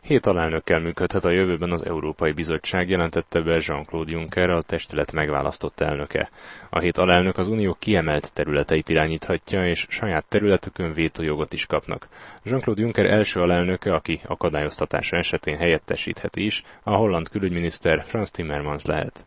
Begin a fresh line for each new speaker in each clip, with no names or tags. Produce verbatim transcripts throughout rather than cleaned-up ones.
Hét alelnökkel működhet a jövőben az Európai Bizottság, jelentette be Jean-Claude Juncker, a testület megválasztott elnöke. A hét alelnök az unió kiemelt területeit irányíthatja, és saját területükön vétójogot is kapnak. Jean-Claude Juncker első alelnöke, aki akadályoztatása esetén helyettesítheti is, a holland külügyminiszter Frans Timmermans lehet.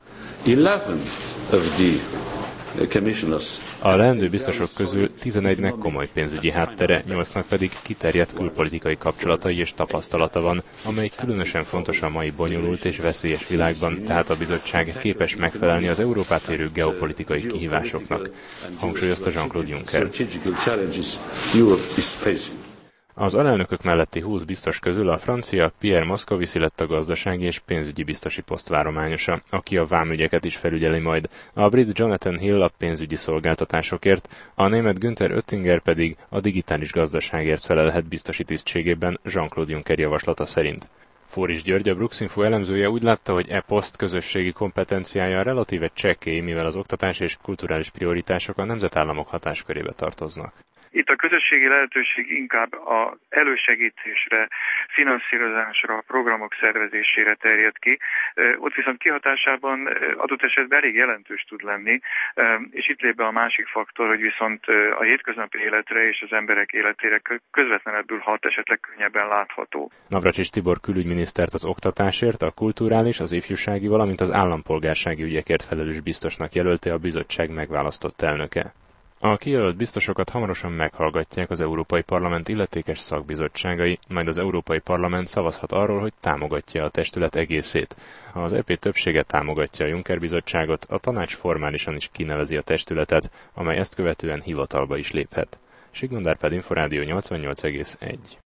A leendő biztosok közül tizenegynek komoly pénzügyi háttere, nyolcnak pedig kiterjedt külpolitikai kapcsolatai és tapasztalata van, amely különösen fontos a mai bonyolult és veszélyes világban, tehát a bizottság képes megfelelni az Európát érő geopolitikai kihívásoknak, hangsúlyozta Jean-Claude Juncker. Az alelnökök melletti húsz biztos közül a francia Pierre Moscovici lett a gazdasági és pénzügyi biztosi poszt várományosa, aki a vámügyeket is felügyeli majd, a brit Jonathan Hill a pénzügyi szolgáltatásokért, a német Günther Oettinger pedig a digitális gazdaságért felelhet biztosi tisztségében Jean-Claude Juncker javaslata szerint. Fóris György, a Bruxinfo elemzője úgy látta, hogy e poszt közösségi kompetenciája relatíve csekély, mivel az oktatás és kulturális prioritások a nemzetállamok hatáskörébe tartoznak.
Itt a közösségi lehetőség inkább az elősegítésre, finanszírozásra, programok szervezésére terjed ki. Ott viszont kihatásában adott esetben elég jelentős tud lenni, és itt lép be a másik faktor, hogy viszont a hétköznapi életre és az emberek életére közvetlenebbül hat, esetleg könnyebben látható.
Navracsics Tibor külügyminisztert az oktatásért, a kulturális, az ifjúsági, valamint az állampolgársági ügyekért felelős biztosnak jelölte a bizottság megválasztott elnöke. A kijelölt biztosokat hamarosan meghallgatják az Európai Parlament illetékes szakbizottságai, majd az Európai Parlament szavazhat arról, hogy támogatja a testület egészét. Ha az é pé többsége támogatja a Juncker bizottságot, a tanács formálisan is kinevezi a testületet, amely ezt követően hivatalba is léphet. Sigmund Árpád, Inforádió nyolcvannyolc egész egy.